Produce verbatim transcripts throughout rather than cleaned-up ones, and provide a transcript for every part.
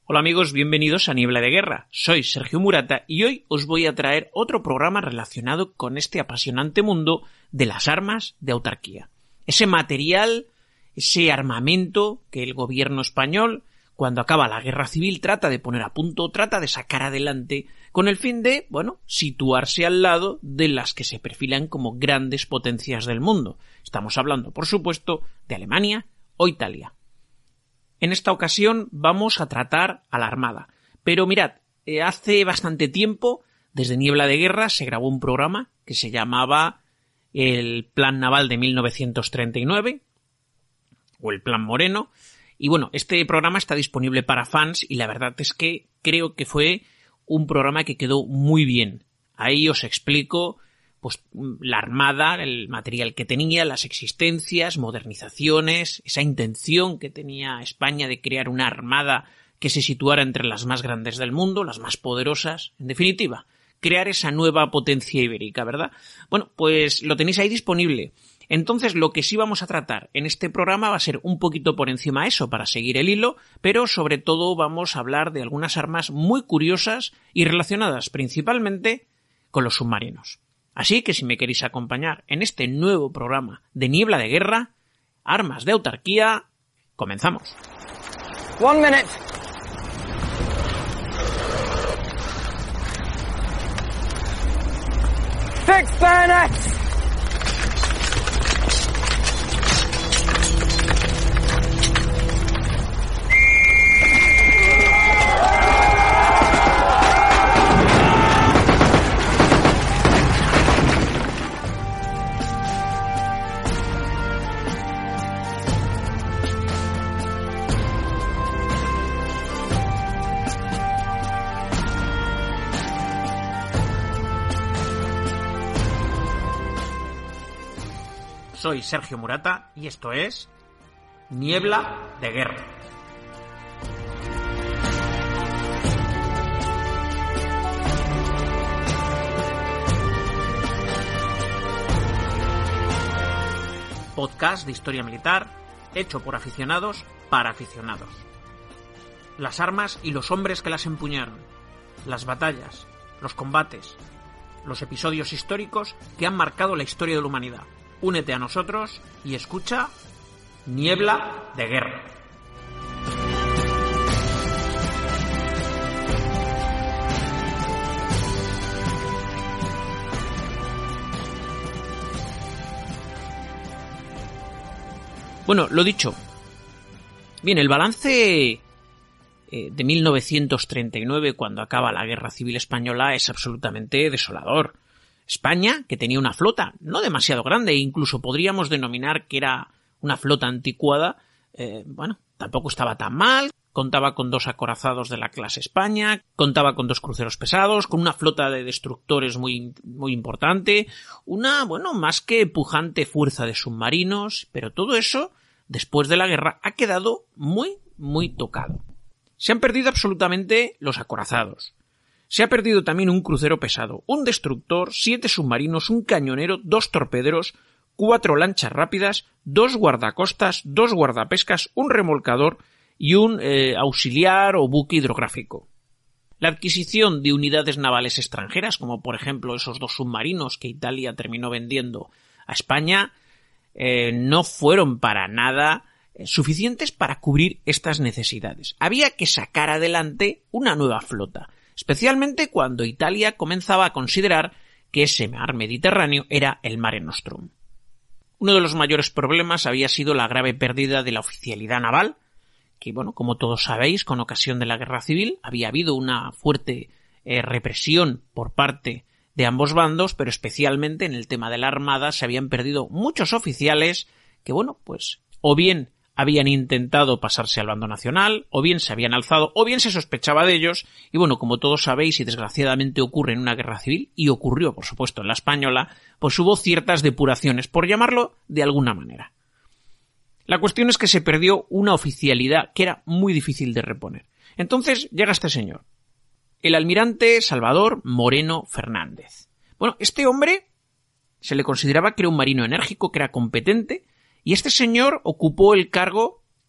Hola amigos, bienvenidos a Niebla de Guerra. Soy Sergio Murata y hoy os voy a traer otro programa relacionado con este apasionante mundo de las armas de autarquía. Ese material, ese armamento que el gobierno español, cuando acaba la guerra civil, trata de poner a punto, trata de sacar adelante, con el fin de, bueno, situarse al lado de las que se perfilan como grandes potencias del mundo. Estamos hablando, por supuesto, de Alemania o Italia. En esta ocasión vamos a tratar a la Armada. Pero mirad, eh, hace bastante tiempo, desde Niebla de Guerra, se grabó un programa que se llamaba el Plan Naval de mil novecientos treinta y nueve, o el Plan Moreno, y bueno, este programa está disponible para fans y la verdad es que creo que fue un programa que quedó muy bien. Ahí os explico pues la Armada, el material que tenía, las existencias, modernizaciones, esa intención que tenía España de crear una armada que se situara entre las más grandes del mundo, las más poderosas, en definitiva, crear esa nueva potencia ibérica, ¿verdad? Bueno, pues lo tenéis ahí disponible. Entonces, lo que sí vamos a tratar en este programa va a ser un poquito por encima de eso, para seguir el hilo, pero sobre todo vamos a hablar de algunas armas muy curiosas y relacionadas principalmente con los submarinos. Así que si me queréis acompañar en este nuevo programa de Niebla de Guerra, Armas de Autarquía, comenzamos. One minute. Fix bayonets. Soy Sergio Murata y esto es Niebla de Guerra. Podcast de historia militar hecho por aficionados para aficionados. Las armas y los hombres que las empuñaron, las batallas, los combates, los episodios históricos que han marcado la historia de la humanidad. Únete a nosotros y escucha Niebla de Guerra. Bueno, lo dicho. Bien, el balance eh, de mil novecientos treinta y nueve, cuando acaba la Guerra Civil Española, es absolutamente desolador. España, que tenía una flota no demasiado grande, e incluso podríamos denominar que era una flota anticuada, eh, bueno, tampoco estaba tan mal, contaba con dos acorazados de la clase España, contaba con dos cruceros pesados, con una flota de destructores muy, muy importante, una, bueno, más que pujante fuerza de submarinos, pero todo eso, después de la guerra, ha quedado muy, muy tocado. Se han perdido absolutamente los acorazados. Se ha perdido también un crucero pesado, un destructor, siete submarinos, un cañonero, dos torpederos, cuatro lanchas rápidas, dos guardacostas, dos guardapescas, un remolcador y un eh, auxiliar o buque hidrográfico. La adquisición de unidades navales extranjeras, como por ejemplo esos dos submarinos que Italia terminó vendiendo a España, eh, no fueron para nada eh, suficientes para cubrir estas necesidades. Había que sacar adelante una nueva flota, especialmente cuando Italia comenzaba a considerar que ese mar Mediterráneo era el Mare Nostrum. Uno de los mayores problemas había sido la grave pérdida de la oficialidad naval, que, bueno, como todos sabéis, con ocasión de la Guerra Civil había habido una fuerte eh, represión por parte de ambos bandos, pero especialmente en el tema de la Armada se habían perdido muchos oficiales que, bueno, pues o bien habían intentado pasarse al bando nacional, o bien se habían alzado, o bien se sospechaba de ellos, y bueno, como todos sabéis, y desgraciadamente ocurre en una guerra civil, y ocurrió, por supuesto, en la española, pues hubo ciertas depuraciones, por llamarlo de alguna manera. La cuestión es que se perdió una oficialidad que era muy difícil de reponer. Entonces llega este señor, el almirante Salvador Moreno Fernández. Bueno, este hombre se le consideraba que era un marino enérgico, que era competente, y este señor ocupó el cargo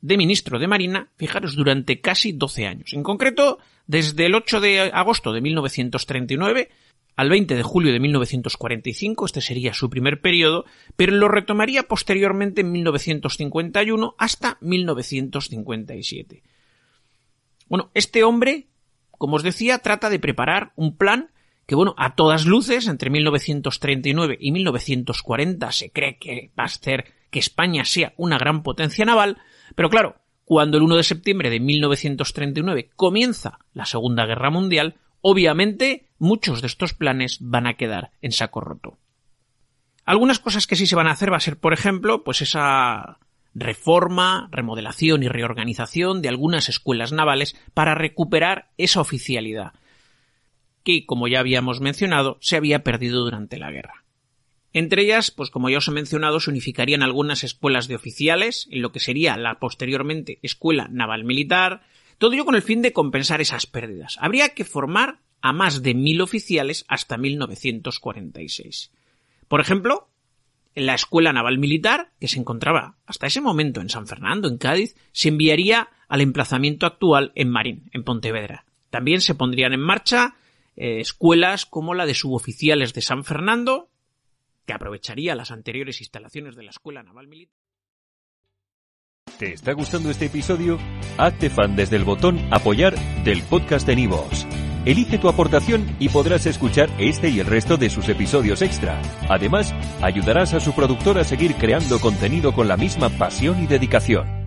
de ministro de Marina, fijaros, durante casi doce años. En concreto, desde el ocho de agosto de mil novecientos treinta y nueve al veinte de julio de mil novecientos cuarenta y cinco, este sería su primer periodo, pero lo retomaría posteriormente en mil novecientos cincuenta y uno hasta mil novecientos cincuenta y siete. Bueno, este hombre, como os decía, trata de preparar un plan que, bueno, a todas luces, entre mil novecientos treinta y nueve y mil novecientos cuarenta se cree que va a hacer que España sea una gran potencia naval, pero claro, cuando el uno de septiembre de mil novecientos treinta y nueve comienza la Segunda Guerra Mundial, obviamente muchos de estos planes van a quedar en saco roto. Algunas cosas que sí se van a hacer va a ser, por ejemplo, pues esa reforma, remodelación y reorganización de algunas escuelas navales para recuperar esa oficialidad que, como ya habíamos mencionado, se había perdido durante la guerra. Entre ellas, pues como ya os he mencionado, se unificarían algunas escuelas de oficiales en lo que sería la posteriormente Escuela Naval Militar, todo ello con el fin de compensar esas pérdidas. Habría que formar a más de mil oficiales hasta mil novecientos cuarenta y seis. Por ejemplo, en la Escuela Naval Militar, que se encontraba hasta ese momento en San Fernando, en Cádiz, se enviaría al emplazamiento actual en Marín, en Pontevedra. También se pondrían en marcha eh, escuelas como la de suboficiales de San Fernando, que aprovecharía las anteriores instalaciones de la Escuela Naval Militar. ¿Te está gustando este episodio? Hazte fan desde el botón Apoyar del podcast de Nivos. Elige tu aportación y podrás escuchar este y el resto de sus episodios extra. Además, ayudarás a su productor a seguir creando contenido con la misma pasión y dedicación.